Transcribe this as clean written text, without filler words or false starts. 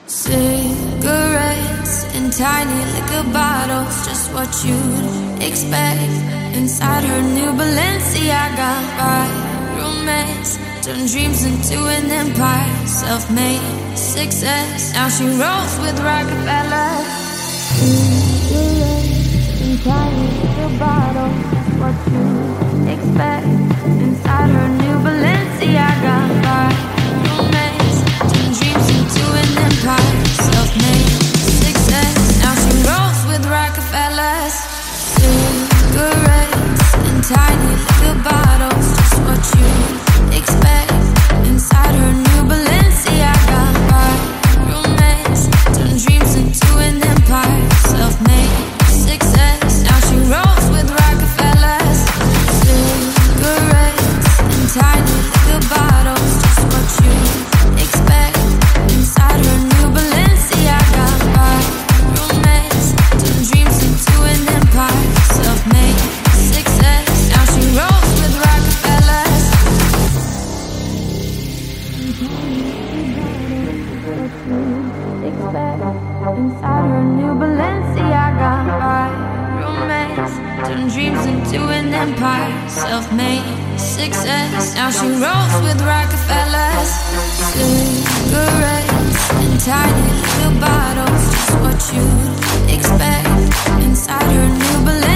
Cigarettes in tiny liquor bottles, just what you'd expect. Inside her new Balenciaga, by romance turned dreams into an empire, self-made success. Now she rolls with Rockefeller. Cigarettes in tiny liquor bottles, just what you'd expect. Inside her new Balenciaga, by romance turned dreams into an empire, self-made success. Now she rolls with Rockefellers. Cigarettes in tiny liquor bottles, just what you expect. Inside her new Balenciaga, by romance turned dreams into an empire, self-made success. Now she rolls with Rockefellers. Cigarettes in tiny liquor bottles, just what you expect. Inside her new Balenciaga, by romance turned dreams into an empire, self-made success. Now she rolls with Rockefellers. Expect. Inside her new Balenciaga, by romance turned dreams into an empire, self-made success. Now she rolls with Rockefellers. Cigarettes in tiny little bottles, just what you'd expect. Inside her new Balenciaga.